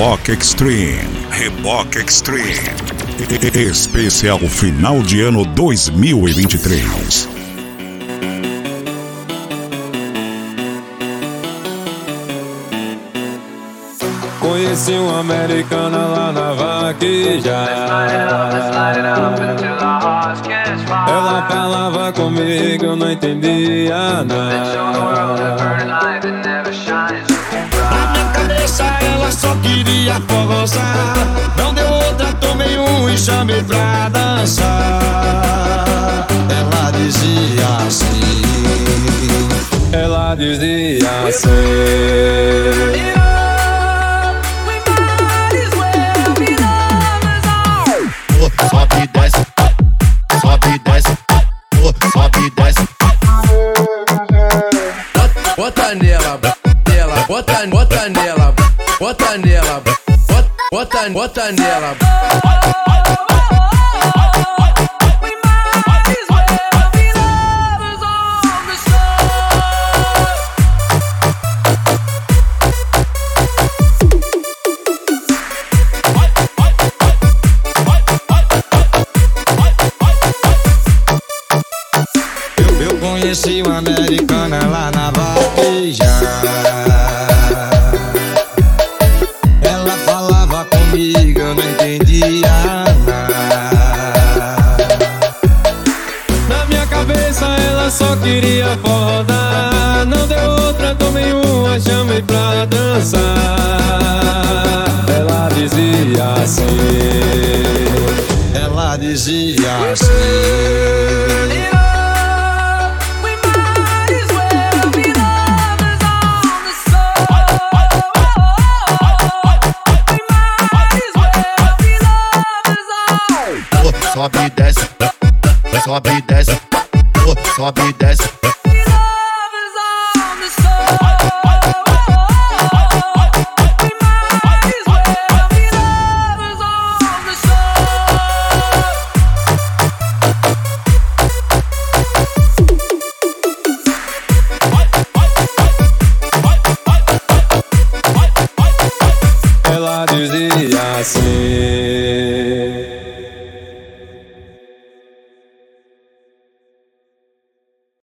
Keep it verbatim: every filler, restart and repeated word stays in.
Reboque Extreme, Reboque Extreme, especial final de ano dois mil e vinte e três. Conheci uma americana lá na vaquejada. Ela falava comigo, eu não entendia nada. Na minha cabeça ela só queria forrosar. Não deu outra, tomei um e chamei pra dançar. Ela dizia assim, ela dizia assim: sobe e desce, sobe e desce, sobe e desce. Bota nela, nela, bota, bota nela, bota nela, bota, bota, bota nela. Conheci uma americana lá na vaquejada. Ela falava comigo, eu não entendia nada. na minha cabeça ela só queria rodar. Não deu outra, tomei uma, chamei pra dançar. Ela dizia assim, ela dizia assim. Sobe e desce, sobe e desce, sobe e desce. Ela dizia assim.